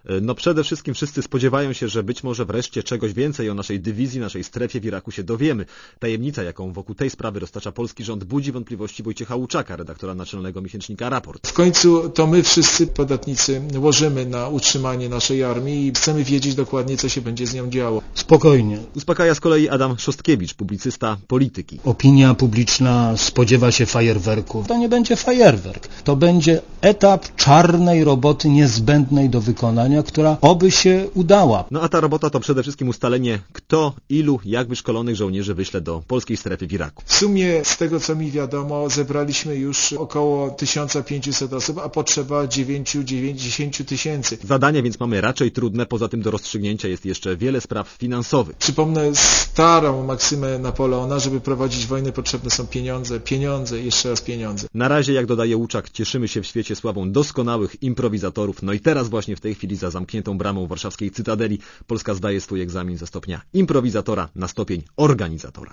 No przede wszystkim wszyscy spodziewają się, że być może wreszcie czegoś więcej o naszej dywizji, naszej strefie w Iraku się dowiemy. Tajemnica, jaką wokół tej sprawy roztacza polski rząd, budzi wątpliwości Wojciecha Łuczaka, redaktora naczelnego miesięcznika Raport. W końcu to my wszyscy podatnicy łożymy na utrzymanie naszej armii i chcemy wiedzieć dokładnie, co się będzie z nią działo. Spokojnie. Uspokaja z kolei Adam Szostkiewicz, publicysta Polityki. Opinia publiczna spodziewa się fajerwerków. To nie będzie fajerwerk. To będzie etap czarnej roboty niezbędnej do wykonania, która oby się udała. No a ta robota to przede wszystkim ustalenie, kto, ilu, jak wyszkolonych żołnierzy wyśle do polskiej strefy w Iraku. W sumie z tego, co mi wiadomo, zebraliśmy już około 1500 osób, a potrzeba 9-10 tysięcy. Zadanie więc mamy raczej trudne, poza tym do rozstrzygnięcia jest jeszcze wiele spraw finansowych. Przypomnę starą maksymę Napoleona, żeby prowadzić wojnę potrzebne są pieniądze, pieniądze i jeszcze raz pieniądze. Na razie, jak dodaje Łuczak, cieszymy się w świecie sławą doskonałych improwizatorów. No i teraz właśnie w tej chwili za zamkniętą bramą warszawskiej Cytadeli Polska zdaje swój egzamin ze stopnia improwizatora na stopień organizatora.